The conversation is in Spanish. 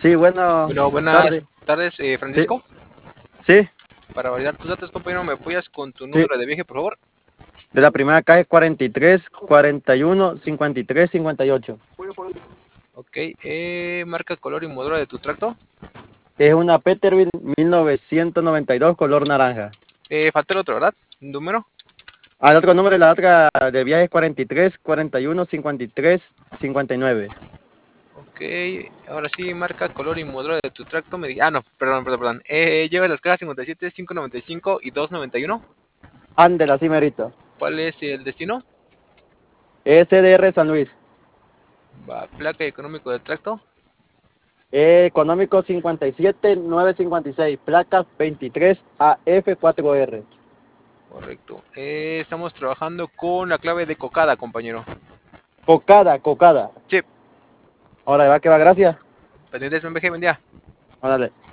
Sí, bueno, Bueno, buenas tarde. tardes, Sí, Francisco. sí, Para validar tus datos, compañero, ¿me apoyas con tu sí. número de viaje, por favor? De la primera calle 43, 41, 53, 58. Ok, marca, color y modelo de tu tracto. Es una Peterbilt 1992 color naranja. Falta el otro, ¿verdad? Número. Al otro número de la otra de viaje es 43, 41, 53, 59. Ok, ahora sí, marca, color y modelo de tu tracto. No, perdón. Lleva las cajas 57, 595 y 291. Ándela, así merito. ¿Cuál es el destino? SDR San Luis. Va, placa y económico del tracto. Económico 57, 956. Placa 23 AF4R. Correcto. Estamos trabajando con la clave de cocada, compañero. Cocada, cocada. Sí, Ahora va que va, gracias. pendientes, MBG, buen día. Órale.